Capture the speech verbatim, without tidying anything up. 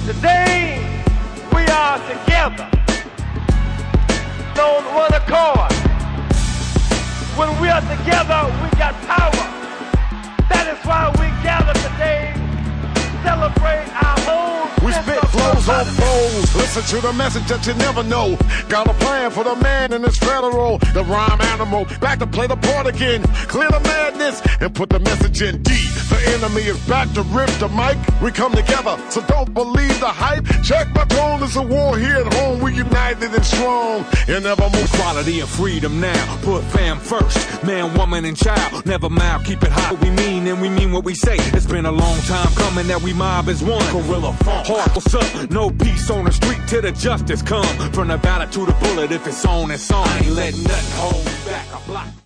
Today we are together on one accord. When we are together, we got power. That is why we gather today to celebrate our home. We spit flows on foes. Listen to the message that you never know. Got a plan for the man in this federal. The rhyme animal, back to play the part again. Clear the madness and put the message in D. The enemy is back to rip the mic. We come together, so don't believe the hype. Check my tone, it's a war here at home. We united and strong and never move. Quality and freedom now. Put fam first. Man, woman, and child. Never mind, keep it hot. We mean and we mean what we say. It's been a long time coming that we mob as one. Gorilla funk. Heart, what's up? No peace on the street till the justice come. From the ballot to the bullet, if it's on, it's on. I ain't letting nothing hold me back. I block.